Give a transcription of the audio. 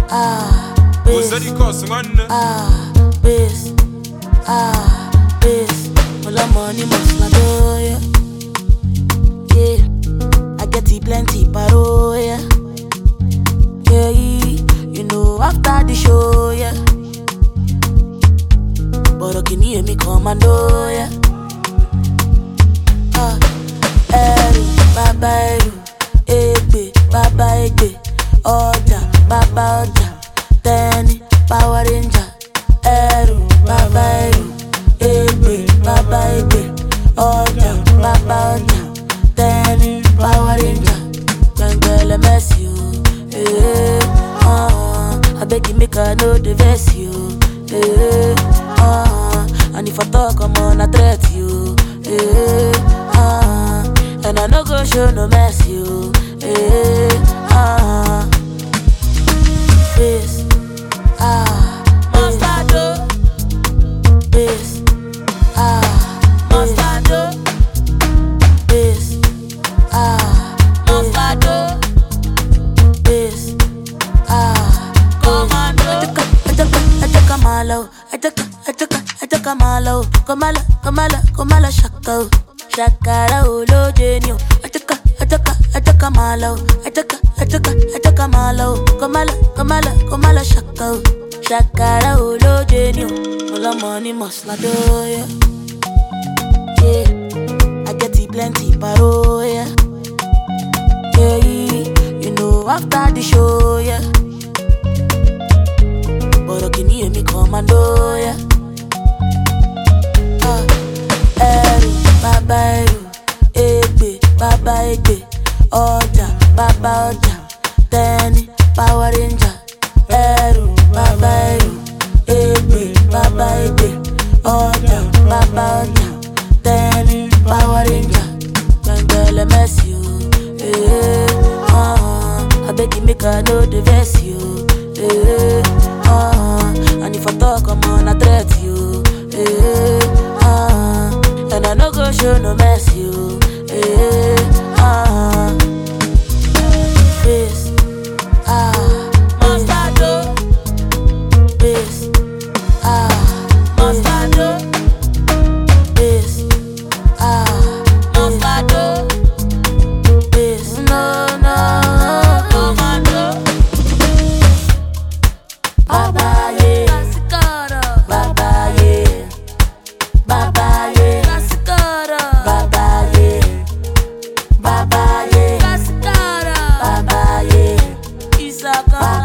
Bass, bass. All the money must not do, yeah. Yeah, I get it plenty paro, yeah. Yeah, you know after the show, yeah. But can you hear me commando, yeah. Baba Eru, Egbe, Baba Egbe, Oja, Baba Oja, Tenny, Power Ranger, Eru, Baba Eru, Egbe, Baba Egbe, Oja, Baba Oja, Tenny, Power Ranger, Gangele Messi, I beg you make I know the verse, you, and if I talk, I'm on a threat, you, and I no go show no mercy, you. Bass, Mostardo. Bass, Mostardo. Bass, Mostardo. Bass, Commando. Ataka malo, ataka malo, komala shako. Shakara olo genio, ataka malo, ataka malo, komala shako. Shakara olo genio, all the money must not do, yeah. Yeah, I get it plenty paro, yeah. Yeah, you know after the show, yeah. But can you hear me commando, yeah. Baba Eru, Egbe, Baba Egbe, Oja, Baba Oja, Tenny, Power Ranger, Eru, Baba Eru, Egbe, Baba Egbe, Oja, Baba Oja, Tenny, Power Ranger, Gangele Messi, I beg you make I know the verse, you, and if I talk, I'm on a threat, you, and I no go show no mercy, you. Bass, Mostardo. Bass, Mostardo. Bass, Mostardo. Bass, no, Commando. Baba yeah, Baba yeah, Baba yeah. Baba yeah, Isaka.